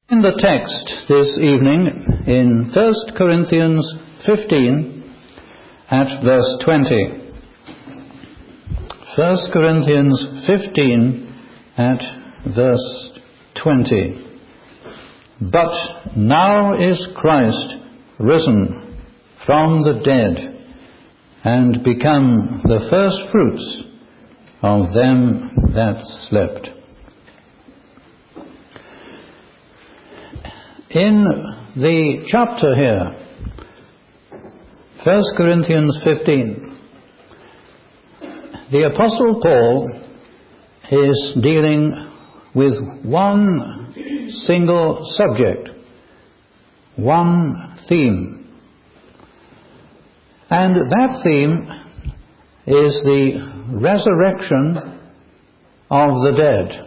In the text this evening in 1 Corinthians 15 at verse 20. 1 Corinthians 15 at verse 20. But now is Christ risen from the dead and become the first fruits of them that slept. In the chapter here, 1 Corinthians 15, the Apostle Paul is dealing with one single subject, one theme. And that theme is the resurrection of the dead.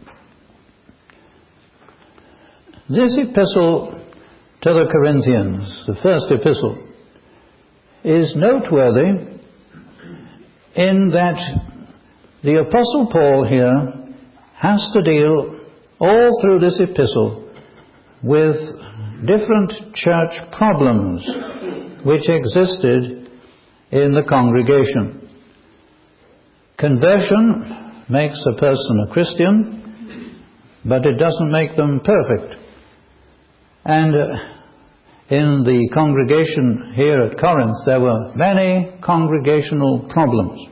This epistle to the Corinthians, the first epistle, is noteworthy in that the Apostle Paul here has to deal all through this epistle with different church problems which existed in the congregation. Conversion makes a person a Christian, but it doesn't make them perfect. And in the congregation here at Corinth, there were many congregational problems.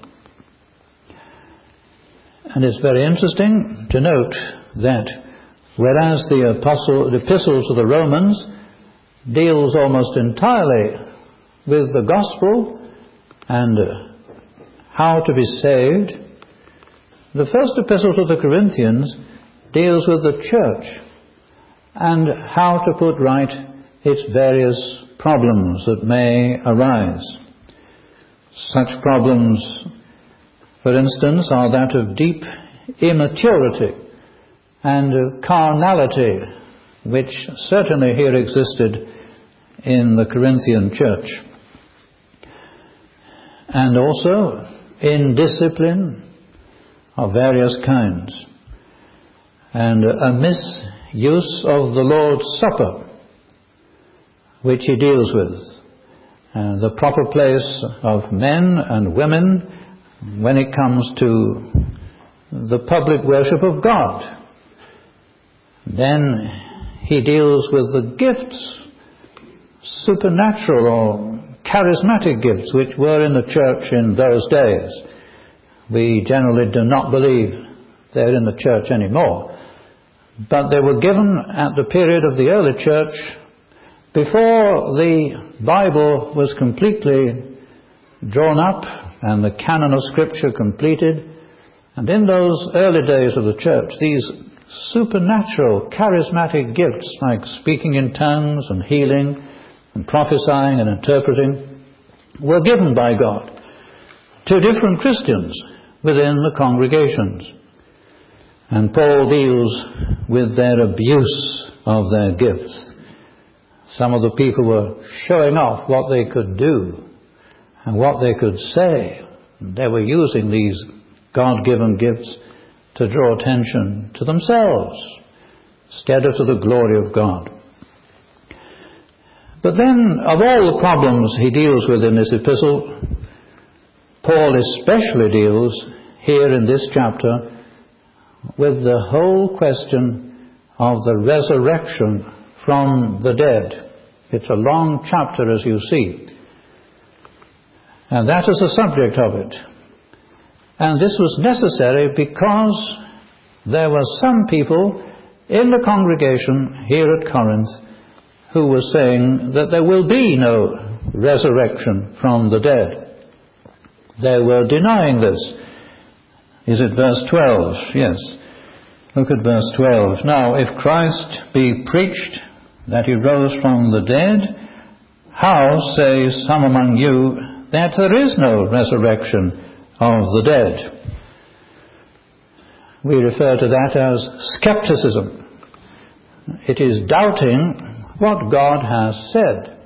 And it's very interesting to note that whereas the epistle to the Romans deals almost entirely with the gospel and how to be saved, the first epistle to the Corinthians deals with the church and how to put right its various problems that may arise. Such problems, for instance, are that of deep immaturity and of carnality, which certainly here existed in the Corinthian church. And also indiscipline of various kinds, and a misuse of the Lord's Supper, which he deals with, and the proper place of men and women when it comes to the public worship of God. Then he deals with the gifts, supernatural or charismatic gifts, which were in the church in those days. We generally do not believe they're in the church anymore, but they were given at the period of the early church before the Bible was completely drawn up and the canon of Scripture completed. And in those early days of the church, these supernatural, charismatic gifts like speaking in tongues and healing and prophesying and interpreting were given by God to different Christians within the congregations. And Paul deals with their abuse of their gifts. Some of the people were showing off what they could do and what they could say. They were using these God-given gifts to draw attention to themselves instead of to the glory of God. But then, of all the problems he deals with in this epistle, Paul especially deals here in this chapter with the whole question of the resurrection from the dead. It's a long chapter, as you see. And that is the subject of it. And this was necessary because there were some people in the congregation here at Corinth who were saying that there will be no resurrection from the dead. They were denying this. Is it verse 12? Yes. Look at verse 12. Now, if Christ be preached that he rose from the dead, how say some among you that there is no resurrection of the dead? We refer to that as skepticism. It is doubting what God has said.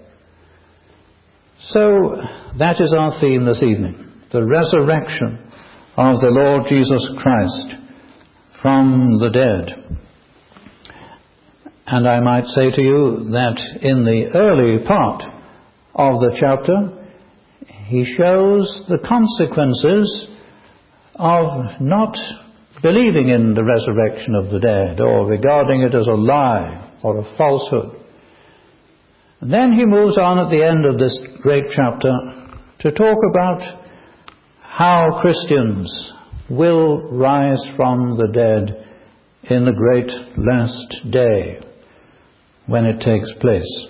So that is our theme this evening, the resurrection of the Lord Jesus Christ from the dead. And I might say to you that in the early part of the chapter, he shows the consequences of not believing in the resurrection of the dead, or regarding it as a lie or a falsehood. And then he moves on at the end of this great chapter to talk about how Christians will rise from the dead in the great last day when it takes place.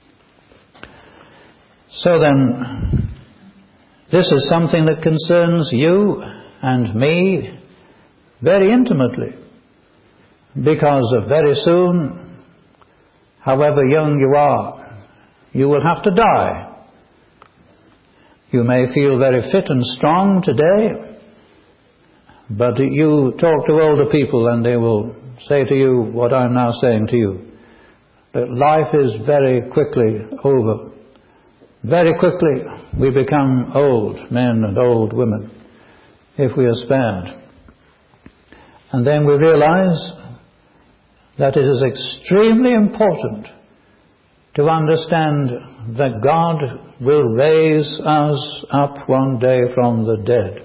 So then, this is something that concerns you and me very intimately, because very soon, however young you are, you will have to die. You may feel very fit and strong today, but you talk to older people and they will say to you what I'm now saying to you, that life is very quickly over. Very quickly we become old men and old women, if we are spared. And then we realize that it is extremely important to understand that God will raise us up one day from the dead.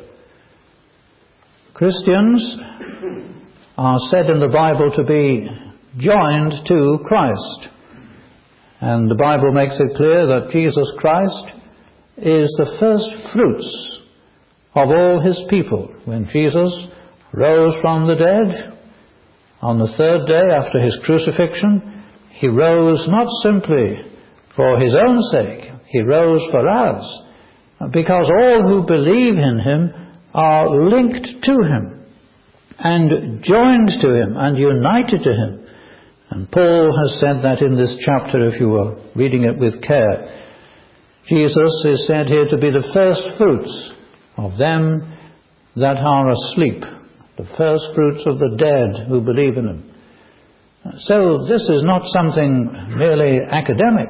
Christians are said in the Bible to be joined to Christ. And the Bible makes it clear that Jesus Christ is the first fruits of all his people. When Jesus rose from the dead on the third day after his crucifixion, he rose not simply for his own sake, he rose for us, because all who believe in him are linked to him and joined to him and united to him. And Paul has said that in this chapter, if you were reading it with care. Jesus is said here to be the first fruits of them that are asleep, the first fruits of the dead who believe in him. So this is not something merely academic.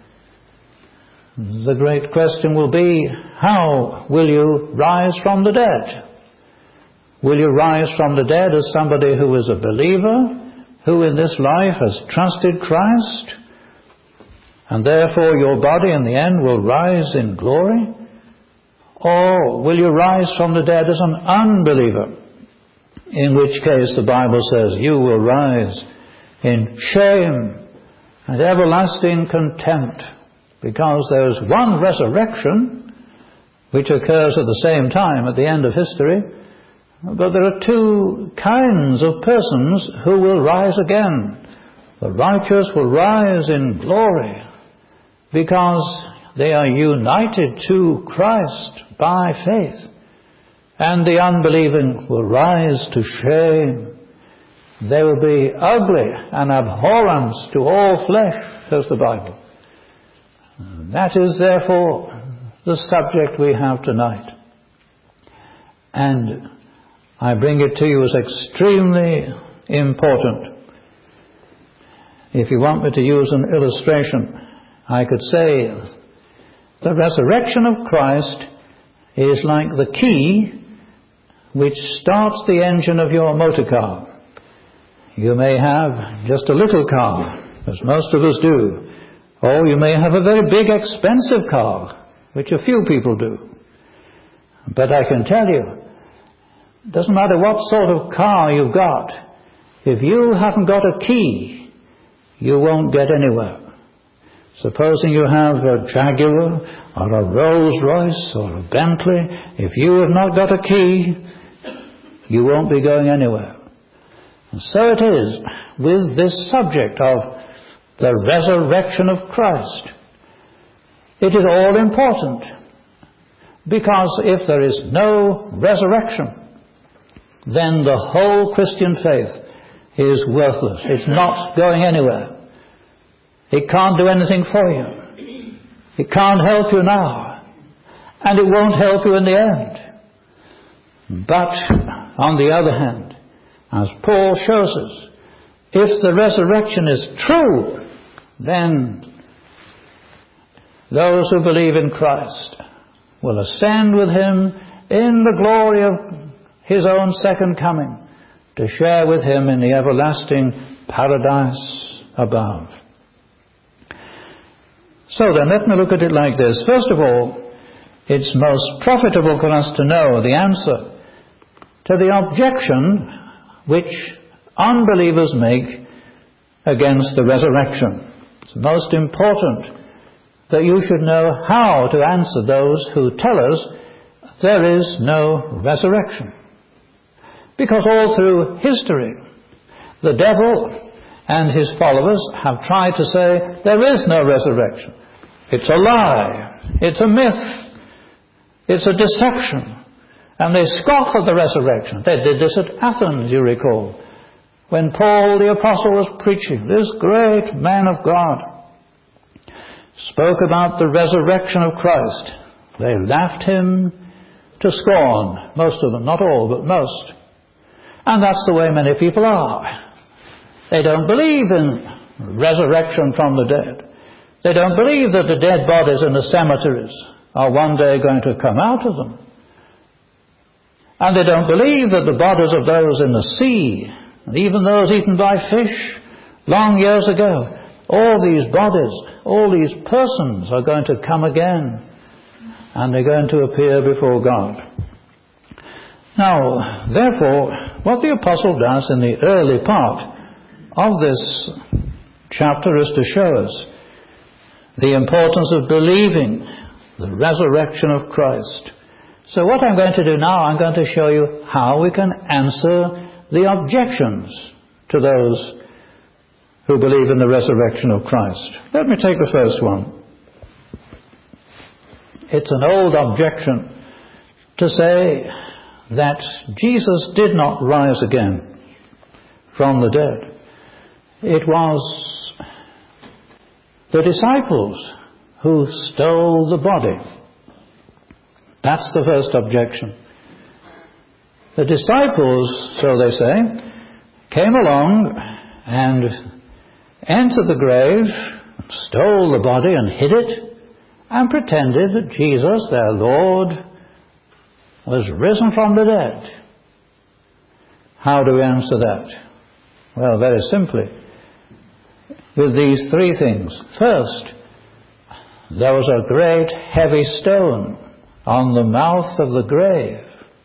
The great question will be, how will you rise from the dead? Will you rise from the dead as somebody who is a believer, who in this life has trusted Christ, and therefore your body in the end will rise in glory? Or will you rise from the dead as an unbeliever, in which case the Bible says you will rise in shame and everlasting contempt, because there is one resurrection which occurs at the same time at the end of history, but there are two kinds of persons who will rise again. The righteous will rise in glory because they are united to Christ by faith, and the unbelieving will rise to shame. They will be ugly and abhorrent to all flesh, says the Bible. That is therefore the subject we have tonight. And I bring it to you as extremely important. If you want me to use an illustration, I could say the resurrection of Christ is like the key which starts the engine of your motor car. You may have just a little car, as most of us do, or you may have a very big expensive car, which a few people do. But I can tell you, it doesn't matter what sort of car you've got, if you haven't got a key, you won't get anywhere. Supposing you have a Jaguar or a Rolls Royce or a Bentley, if you have not got a key, you won't be going anywhere. And so it is with this subject of the resurrection of Christ. It is all important, because if there is no resurrection, then the whole Christian faith is worthless. It's not going anywhere. It can't do anything for you. It can't help you now, and it won't help you in the end. But on the other hand, as Paul shows us, if the resurrection is true, then those who believe in Christ will ascend with him in the glory of his own second coming, to share with him in the everlasting paradise above. So then, let me look at it like this. First of all, it's most profitable for us to know the answer to the objection which unbelievers make against the resurrection. It's most important that you should know how to answer those who tell us there is no resurrection. Because all through history, the devil and his followers have tried to say there is no resurrection. It's a lie. It's a myth. It's a deception. And they scoff at the resurrection. They did this at Athens, you recall, when Paul the Apostle was preaching. This great man of God spoke about the resurrection of Christ. They laughed him to scorn. Most of them, not all, but most. And that's the way many people are. They don't believe in resurrection from the dead. They don't believe that the dead bodies in the cemeteries are one day going to come out of them. And they don't believe that the bodies of those in the sea, and even those eaten by fish long years ago, all these bodies, all these persons are going to come again, and they're going to appear before God. Now, therefore, what the apostle does in the early part of this chapter is to show us the importance of believing the resurrection of Christ. So what I'm going to do now, I'm going to show you how we can answer the objections to those who believe in the resurrection of Christ. Let me take the first one. It's an old objection to say that Jesus did not rise again from the dead. It was the disciples who stole the body. That's the first objection. The disciples, so they say, came along and entered the grave, stole the body and hid it, and pretended that Jesus, their Lord, was risen from the dead. How do we answer that? Well, very simply, with these three things. First, there was a great heavy stone on the mouth of the grave.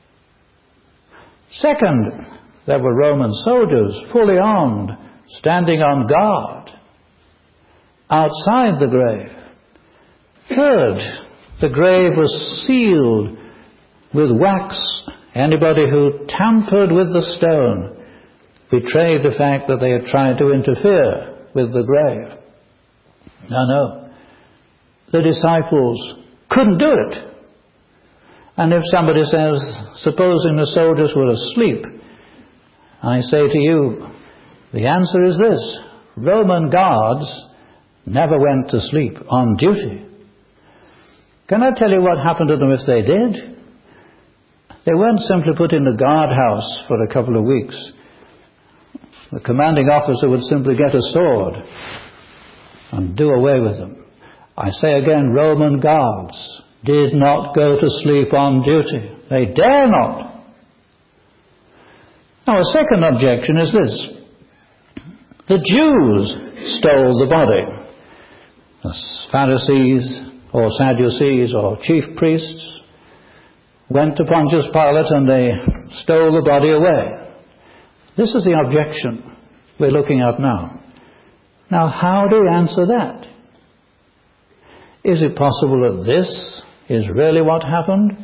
Second, there were Roman soldiers, fully armed, standing on guard outside the grave. Third, the grave was sealed with wax. Anybody who tampered with the stone betrayed the fact that they had tried to interfere with the grave. No. The disciples couldn't do it. And if somebody says, supposing the soldiers were asleep, I say to you, the answer is this: Roman guards never went to sleep on duty. Can I tell you what happened to them if they did? They weren't simply put in the guardhouse for a couple of weeks. The commanding officer would simply get a sword and do away with them. I say again, Roman guards did not go to sleep on duty. They dare not. Now, a second objection is this: the Jews stole the body. The Pharisees or Sadducees or chief priests went to Pontius Pilate and they stole the body away. This is the objection we're looking at now. Now, how do we answer that? Is it possible that this is really what happened?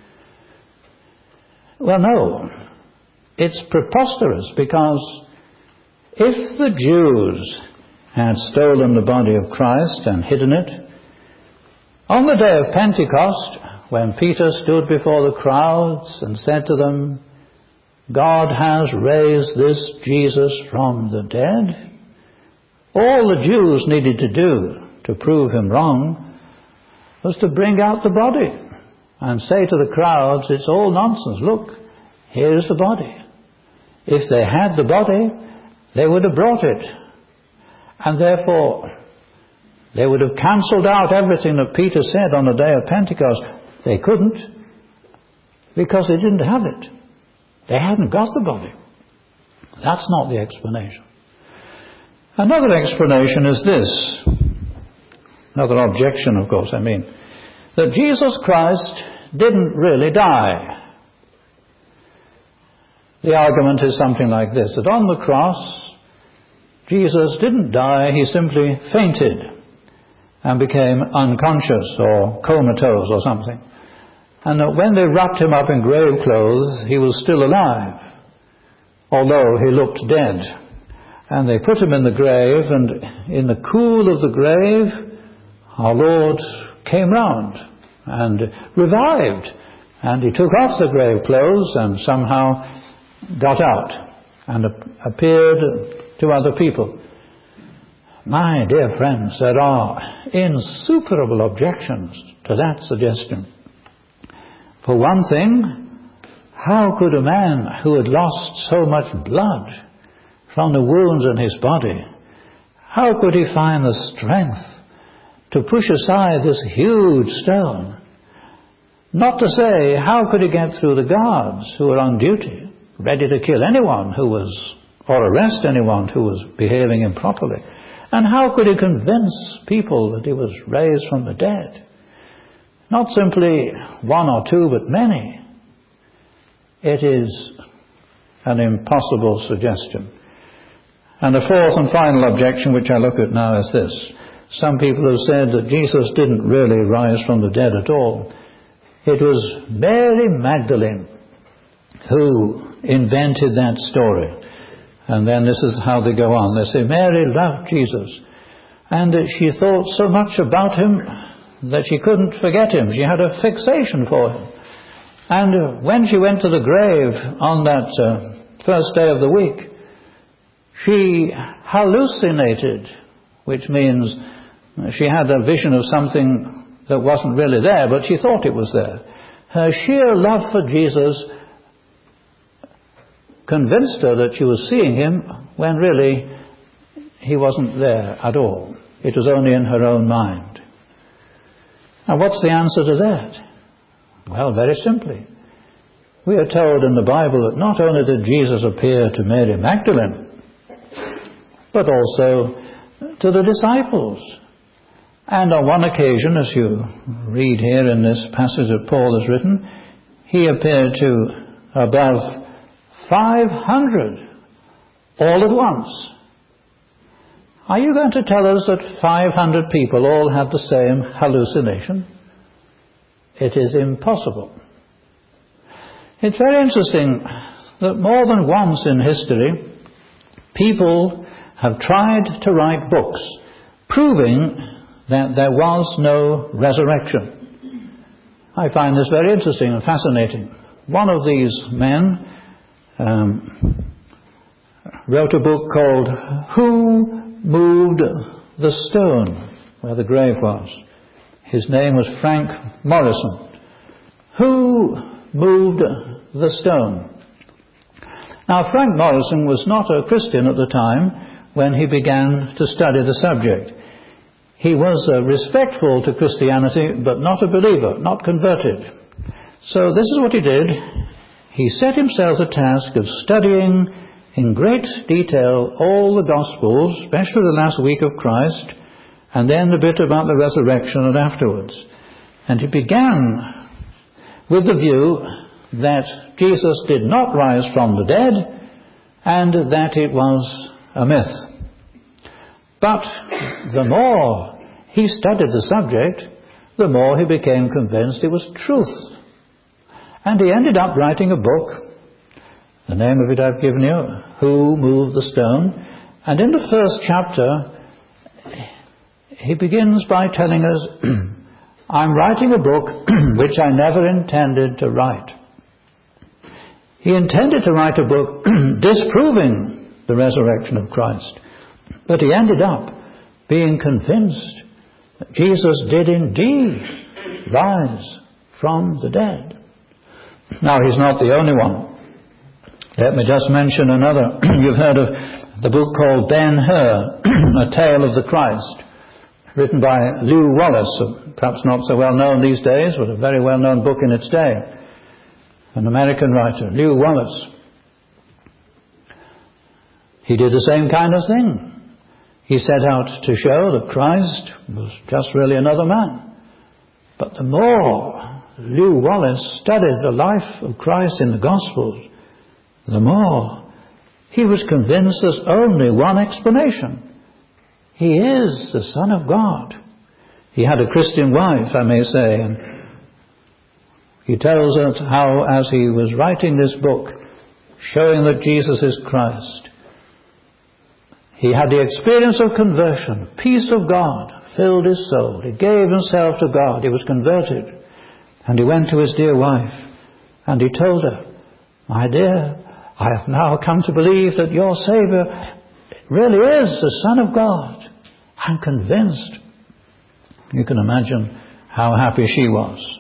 Well, no. It's preposterous, because if the Jews had stolen the body of Christ and hidden it, on the day of Pentecost, when Peter stood before the crowds and said to them, God has raised this Jesus from the dead, all the Jews needed to do to prove him wrong was to bring out the body and say to the crowds, it's all nonsense. Look, here's the body. If they had the body, they would have brought it. And therefore, they would have cancelled out everything that Peter said on the day of Pentecost. They couldn't, because they didn't have it. They hadn't got the body. That's not the explanation. Another explanation is this, another objection, of course, that Jesus Christ didn't really die. The argument is something like this, that on the cross, Jesus didn't die, he simply fainted and became unconscious or comatose or something. And that when they wrapped him up in grave clothes, he was still alive, although he looked dead. And they put him in the grave, and in the cool of the grave, our Lord came round and revived. And he took off the grave clothes and somehow got out and appeared to other people. My dear friends, there are insuperable objections to that suggestion. For one thing, how could a man who had lost so much blood from the wounds in his body, how could he find the strength to push aside this huge stone? Not to say, how could he get through the guards who were on duty, ready to kill anyone who was, or arrest anyone who was behaving improperly? And how could he convince people that he was raised from the dead? Not simply one or two, but many. It is an impossible suggestion. And the fourth and final objection which I look at now is this. Some people have said that Jesus didn't really rise from the dead at all. It was Mary Magdalene who invented that story. And then this is how they go on. They say, Mary loved Jesus. And she thought so much about him that she couldn't forget him. She had a fixation for him. And when she went to the grave on that first day of the week, she hallucinated, which means she had a vision of something that wasn't really there, but she thought it was there. Her sheer love for Jesus convinced her that she was seeing him when really he wasn't there at all. It was only in her own mind. Now, what's the answer to that? Well, very simply. We are told in the Bible that not only did Jesus appear to Mary Magdalene, but also to the disciples. And on one occasion, as you read here in this passage that Paul has written, he appeared to above 500 all at once. Are you going to tell us that 500 people all had the same hallucination? It is impossible. It's very interesting that more than once in history, people have tried to write books proving that there was no resurrection. I find this very interesting and fascinating. One of these men wrote a book called Who Moved the Stone, where the grave was. His name was Frank Morison. Who moved the stone? Now, Frank Morison was not a Christian at the time when he began to study the subject. He was respectful to Christianity, but not a believer, not converted. So this is what he did. He set himself the task of studying in great detail all the Gospels, especially the last week of Christ, and then a bit about the resurrection and afterwards. And he began with the view that Jesus did not rise from the dead and that it was a myth. But the more he studied the subject, the more he became convinced it was truth. And he ended up writing a book. The name of it I've given you, Who Moved the Stone. And in the first chapter, he begins by telling us, I'm writing a book which I never intended to write. He intended to write a book disproving the resurrection of Christ. But he ended up being convinced that Jesus did indeed rise from the dead. Now, he's not the only one. Let me just mention another. You've heard of the book called Ben-Hur, A Tale of the Christ, written by Lew Wallace, perhaps not so well known these days, but a very well known book in its day. An American writer, Lew Wallace. He did the same kind of thing. He set out to show that Christ was just really another man. But the more Lew Wallace studied the life of Christ in the Gospels, the more he was convinced there's only one explanation. He is the Son of God. He had a Christian wife, I may say, and he tells us how, as he was writing this book, showing that Jesus is Christ, he had the experience of conversion. Peace of God filled his soul. He gave himself to God. He was converted. And he went to his dear wife and he told her, "My dear, I have now come to believe that your Savior really is the Son of God. I'm convinced." You can imagine how happy she was.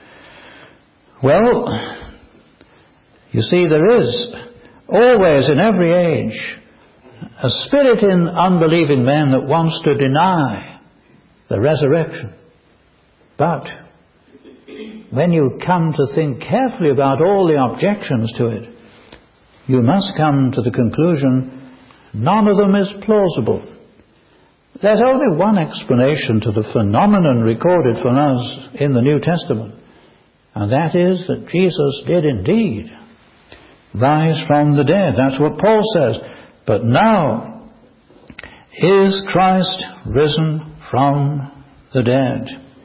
Well, you see, there is always in every age a spirit in unbelieving men that wants to deny the resurrection. But when you come to think carefully about all the objections to it, you must come to the conclusion none of them is plausible. There's only one explanation to the phenomenon recorded for us in the New Testament, and that is that Jesus did indeed rise from the dead. That's what Paul says. But now, is Christ risen from the dead?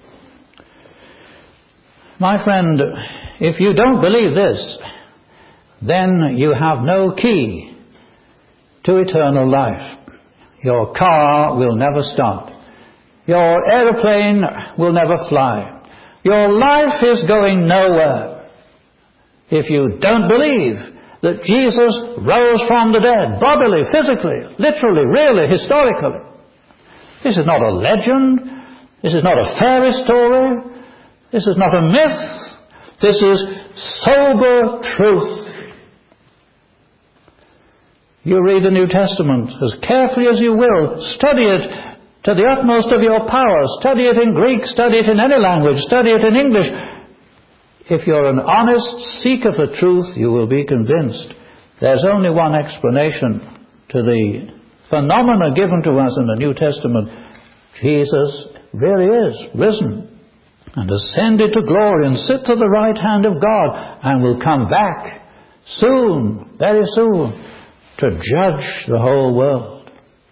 My friend, if you don't believe this, then you have no key to eternal life. Your car will never start. Your aeroplane will never fly. Your life is going nowhere if you don't believe that Jesus rose from the dead, bodily, physically, literally, really, historically. This is not a legend. This is not a fairy story. This is not a myth. This is sober truth. You read the New Testament as carefully as you will. Study it to the utmost of your power. Study it in Greek. Study it in any language. Study it in English. If you're an honest seeker for truth, you will be convinced there's only one explanation to the phenomena given to us in the New Testament. Jesus really is risen and ascended to glory and sit to the right hand of God and will come back soon, very soon, to judge the whole world.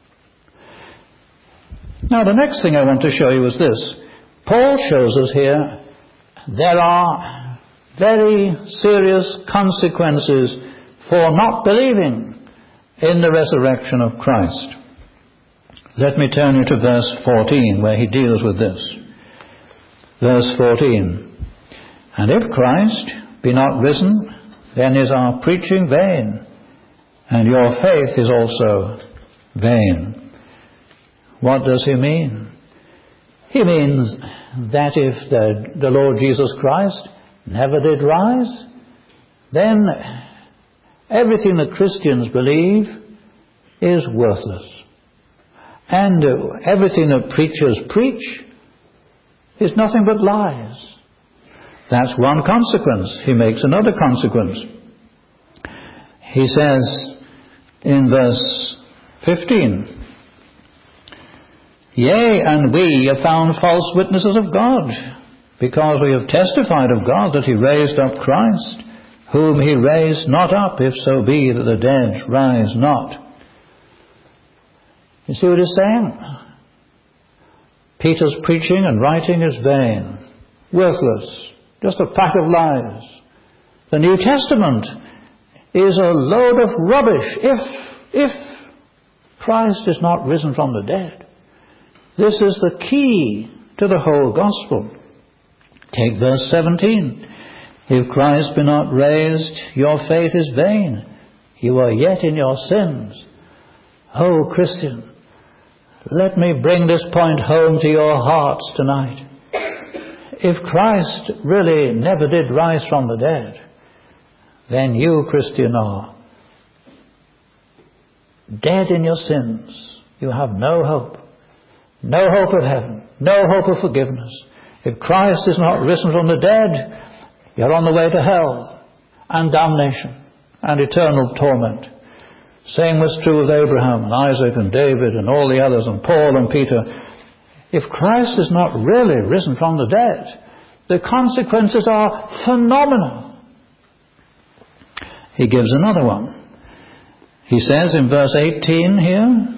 Now, the next thing I want to show you is this. Paul shows us here there are very serious consequences for not believing in the resurrection of Christ. Let me turn you to verse 14, where he deals with this. Verse 14. "And if Christ be not risen, then is our preaching vain, and your faith is also vain." What does he mean? He means that if the Lord Jesus Christ never did rise, then everything that Christians believe is worthless. And everything that preachers preach is nothing but lies. That's one consequence. He makes another consequence. He says in verse 15, "Yea, and we are found false witnesses of God, because we have testified of God that he raised up Christ, whom he raised not up, if so be that the dead rise not." You see what he's saying? Peter's preaching and writing is vain, worthless, just a pack of lies. The New Testament is a load of rubbish if Christ is not risen from the dead. This is the key to the whole gospel. Take verse 17. "If Christ be not raised, your faith is vain. You are yet in your sins." Oh, Christian, let me bring this point home to your hearts tonight. If Christ really never did rise from the dead, then you, Christian, are dead in your sins. You have no hope. No hope of heaven. No hope of forgiveness. If Christ is not risen from the dead, you're on the way to hell and damnation and eternal torment. Same was true with Abraham and Isaac and David and all the others and Paul and Peter. If Christ is not really risen from the dead, the consequences are phenomenal. He gives another one. He says in verse 18 here,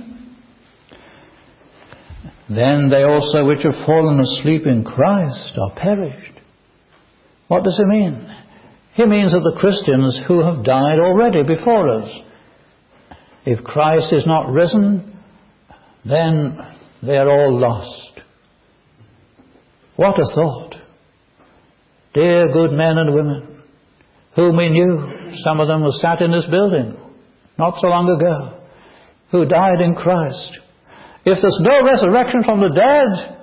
then they also which have fallen asleep in Christ are perished. What does he mean? He means that the Christians who have died already before us. If Christ is not risen, then they are all lost. What a thought. Dear good men and women, whom we knew, some of them were sat in this building not so long ago, who died in Christ. If there's no resurrection from the dead,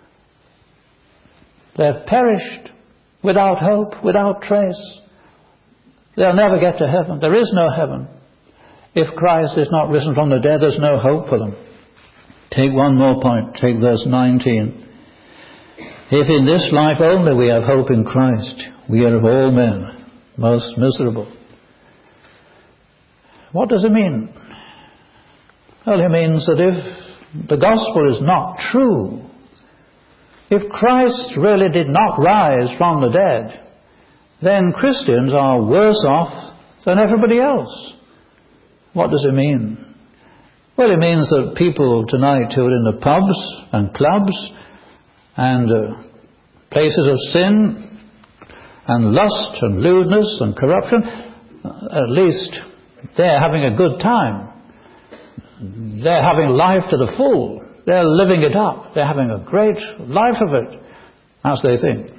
they've perished without hope, without trace. They'll never get to heaven. There is no heaven. If Christ is not risen from the dead, there's no hope for them. Take one more point. Take verse 19. If in this life only we have hope in Christ, we are of all men most miserable. What does it mean? Well, it means that if the gospel is not true, if Christ really did not rise from the dead, then Christians are worse off than everybody else. What does it mean? Well, it means that people tonight who are in the pubs and clubs and places of sin and lust and lewdness and corruption, at least they're having a good time. They're having life to the full. They're living it up. They're having a great life of it, as they think.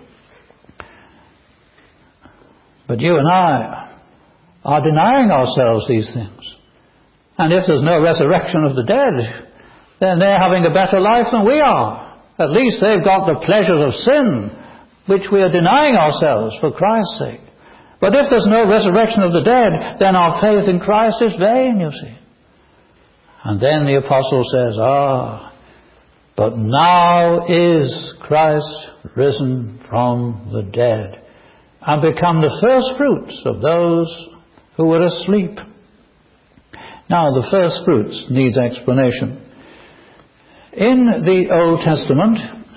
But you and I are denying ourselves these things. And if there's no resurrection of the dead, then they're having a better life than we are. At least they've got the pleasures of sin, which we are denying ourselves for Christ's sake. But if there's no resurrection of the dead, then our faith in Christ is vain, you see. And then the apostle says, but now is Christ risen from the dead and become the first fruits of those who were asleep. Now, the first fruits needs explanation. In the Old Testament,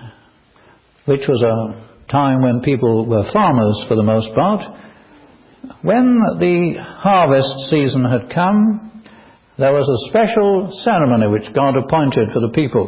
which was a time when people were farmers for the most part, when the harvest season had come, there was a special ceremony which God appointed for the people.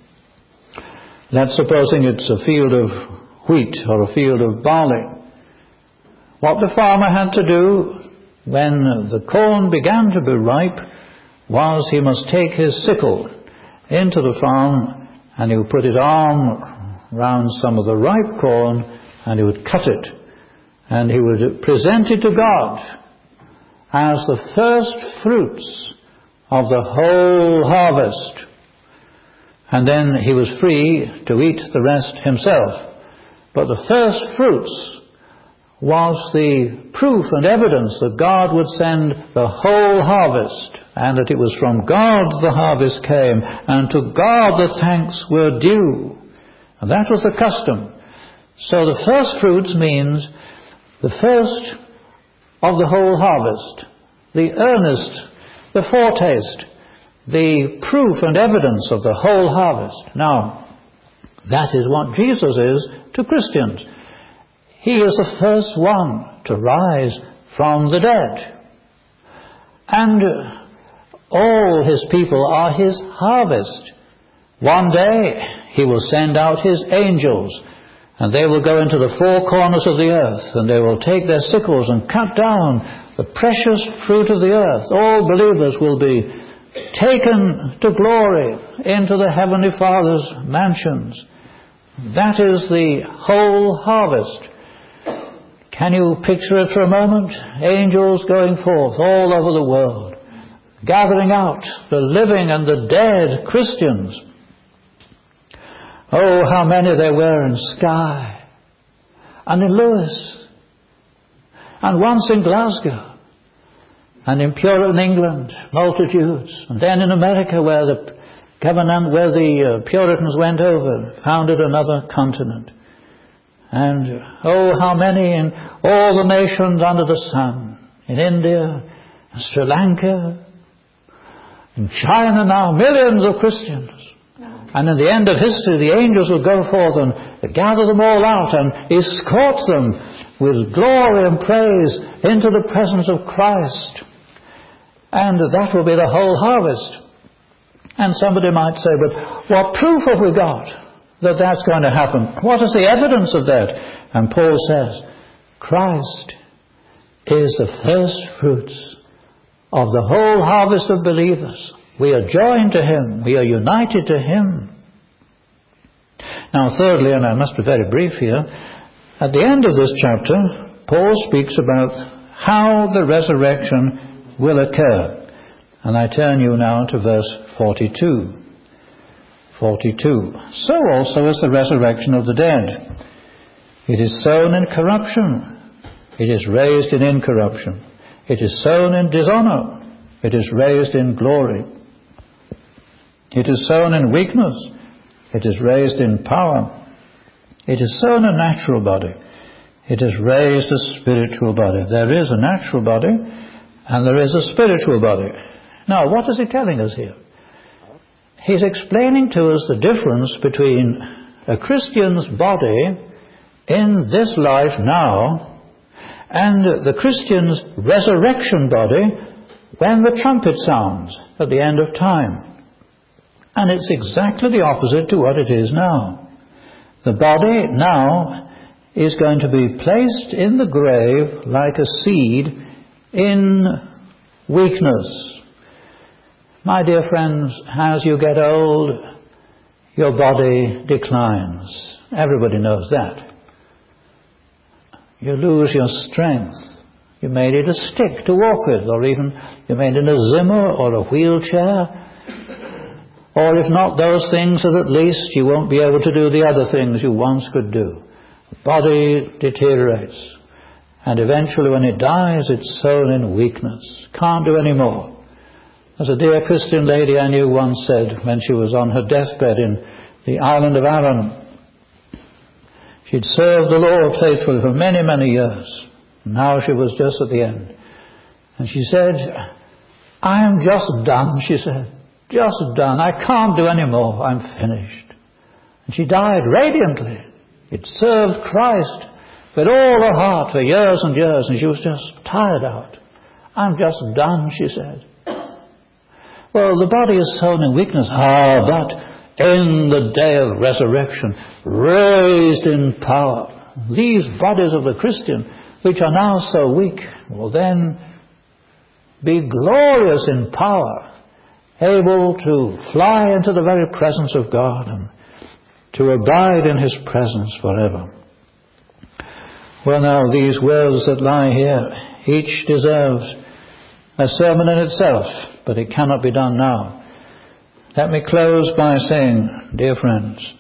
Let's supposing it's a field of wheat or a field of barley. What the farmer had to do when the corn began to be ripe was he must take his sickle into the farm and he would put his arm round some of the ripe corn and he would cut it and he would present it to God as the first fruits of the whole harvest. And then he was free to eat the rest himself. But the first fruits was the proof and evidence that God would send the whole harvest and that it was from God the harvest came and to God the thanks were due. And that was the custom. So the first fruits means the first of the whole harvest, the earnest, the foretaste, the proof and evidence of the whole harvest. Now, that is what Jesus is to Christians. He is the first one to rise from the dead. And all his people are his harvest. One day he will send out his angels and they will go into the four corners of the earth and they will take their sickles and cut down the precious fruit of the earth. All believers will be taken to glory into the Heavenly Father's mansions. That is the whole harvest. Can you picture it for a moment? Angels going forth all over the world, gathering out the living and the dead Christians. Oh, how many there were in Skye, and in Lewis, and once in Glasgow, and in Puritan England, multitudes, and then in America where the Puritans went over, founded another continent. And oh, how many in all the nations under the sun, in India, Sri Lanka, In China now, millions of Christians. And in the end of history, the angels will go forth and gather them all out and escort them with glory and praise into the presence of Christ. And that will be the whole harvest. And somebody might say, but what proof have we got that that's going to happen? What is the evidence of that? And Paul says, Christ is the first fruits of the whole harvest of believers. We are joined to Him. We are united to Him. Now thirdly, and I must be very brief here, at the end of this chapter, Paul speaks about how the resurrection will occur. And I turn you now to verse 42. 42. So also is the resurrection of the dead. It is sown in corruption. It is raised in incorruption. It is sown in dishonor. It is raised in glory. It is sown in weakness. It is raised in power. It is sown a natural body. It is raised a spiritual body. There is a natural body and there is a spiritual body. Now, what is he telling us here? He's explaining to us the difference between a Christian's body in this life now and the Christian's resurrection body when the trumpet sounds at the end of time. And it's exactly the opposite to what it is now. The body now is going to be placed in the grave like a seed in weakness. My dear friends, as you get old, your body declines. Everybody knows that. You lose your strength. You may need a stick to walk with, or even you may need a Zimmer or a wheelchair. Or if not those things, then at least you won't be able to do the other things you once could do. The body deteriorates. And eventually when it dies, it's sown in weakness. Can't do any more. As a dear Christian lady I knew once said when she was on her deathbed in the island of Arran, she'd served the Lord faithfully for many, many years. Now she was just at the end. And she said, I am just done, she said. Just done. I can't do any more. I'm finished. And she died radiantly. It served Christ with all her heart for years and years, and she was just tired out. I'm just done, she said. Well, the body is sown in weakness. But in the day of resurrection, raised in power, these bodies of the Christian, which are now so weak, will then be glorious in power, able to fly into the very presence of God and to abide in His presence forever. Well, now, these words that lie here, each deserves a sermon in itself, but it cannot be done now. Let me close by saying, dear friends,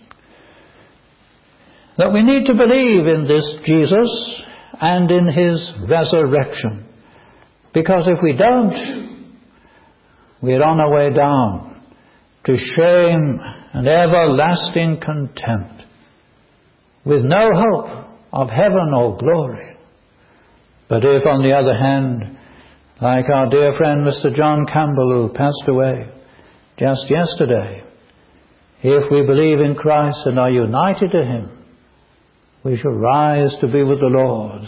that we need to believe in this Jesus and in His resurrection. Because if we don't, we're on our way down to shame and everlasting contempt, with no hope of heaven or glory. But if, on the other hand, like our dear friend Mr. John Campbell, who passed away just yesterday, if we believe in Christ and are united to Him, we shall rise to be with the Lord.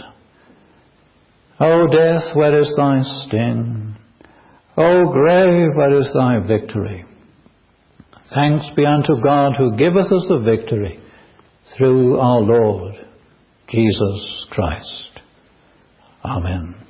O death, where is thy sting? O grave, where is thy victory? Thanks be unto God who giveth us the victory through our Lord Jesus Christ. Amen.